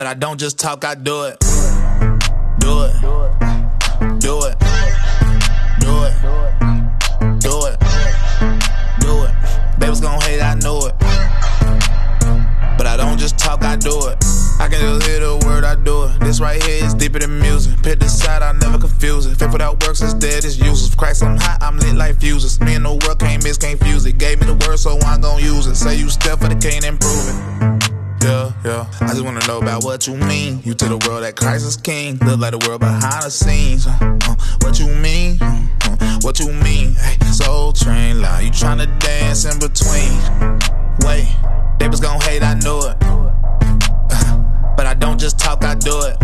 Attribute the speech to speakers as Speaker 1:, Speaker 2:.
Speaker 1: But I don't just talk, I do it. Do it. Do it. Do it. Do it. Do it. They was gon' hate, I knew it. But I don't just talk, I do it. I can just hear the word, I do it. This right here is deeper than music. Pick the side, I never confuse it. Faith without works is dead, it's useless. Christ, I'm hot, I'm lit like fuses. Me and the world can't miss, can't fuse it. Gave me the word, so I'm gon' use it. Say you step for the can't improve it. Yeah. I just wanna know about what you mean. You tell the world that Christ is king. Look like the world behind the scenes. What you mean? What you mean? Hey, Soul Train line, you tryna dance in between. Wait, they was gon' hate, I knew it. But I don't just talk, I do it.